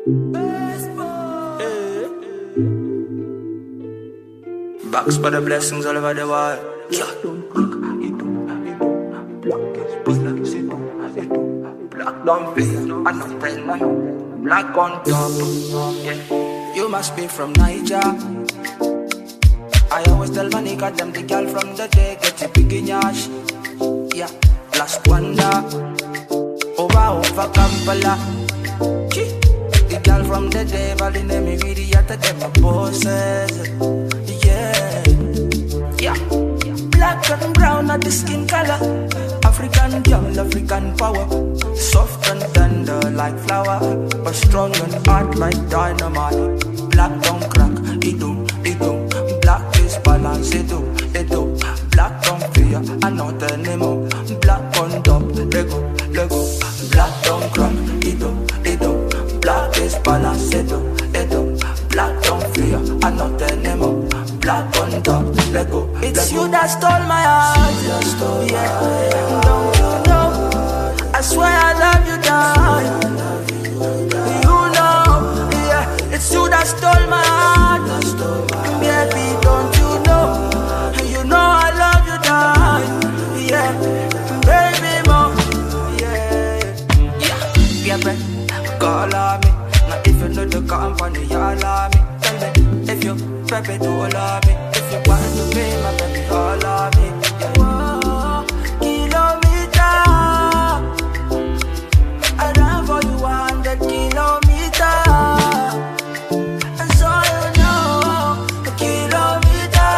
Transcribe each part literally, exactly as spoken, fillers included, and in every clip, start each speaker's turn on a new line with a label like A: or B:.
A: Box by the blessings all over the world. Yeah. Black don't fear, I'm not pregnant. Black on top. Yeah. You must be from Niger. I always tell my nigga them the girl from the day get a big yash. Yeah. Last wonder. Over over Kampala. The girl from the day, but the name is really at them a bosses. Yeah, yeah. Black and brown are the skin color. African girl, African power. Soft and tender like flower, but strong and hard like dynamite. Black don't crack, it do, it do. Black is balance, it do, it do. Black don't fear, I not anymore. Black on top, lego, lego. Black don't crack, it do, it do. Black is balance, it do, it do. Black don't fear, I not anymore. Black on top, let go. It's you that stole my heart. Yeah, don't you know? I swear I love you, darling. You know, yeah, it's you that stole my heart. Baby, don't you know? You know I love you, darling. Yeah, baby, mom. Yeah, yeah, yeah, baby. Call on me. Now if you know the company, you love me. Tell me if you baby do all of me. If you want to be my baby, all of me. Yeah. Whoa, kilometer. I run for you one hundred kilometer. And so you know, a kilometer.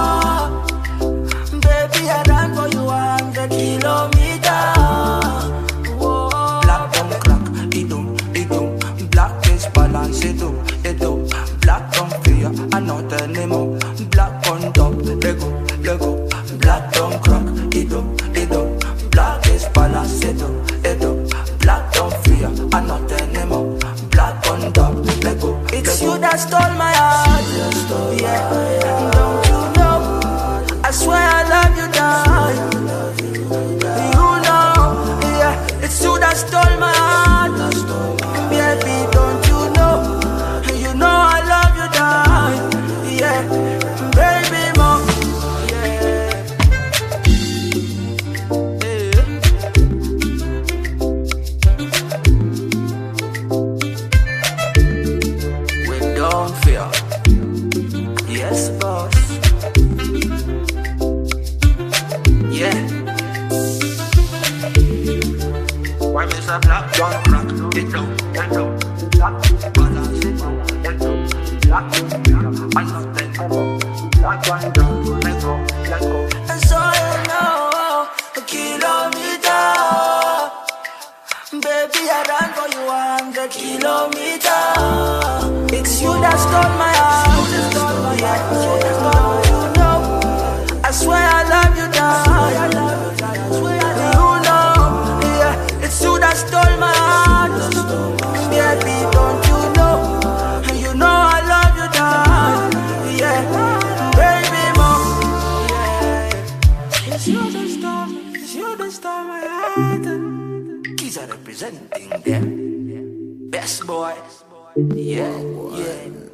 A: Baby, I run for you one hundred kilometer. Whoa. Black don't crack, it do, it do. Black is balance, it do, it do. Black don't fear, I not anymore. Black on top, lego, lego. Black don't crack, it do, it do. Black is balance, it do, it do. Black don't fear, I not anymore. Black on top, lego. It's you that stole my heart. Yeah, don't you know? I swear I love you, darling. You know, yeah, it's you that stole my heart. Baby, don't you know? You know I love you, darling. Yeah, baby, mom. Yeah, yeah. We don't fear. Yes, boss. Yeah. Why miss a black don't crack? It don't, it don't. Black balance, it don't, it don't. Black I know they come. Black one down, let go, let go. And so you know, a kilometer. Baby, I ran for you one hundred kilometer. It's you that stole my heart. Yeah, you know, I swear I love you, darling. You know, yeah, it's you that stole my heart. Baby, don't you know? You know I love you, darling. Yeah, baby, mom. Yeah, it's you that stole, it's you that stole my heart. Kids are representing them. Best boy. Yeah, yeah.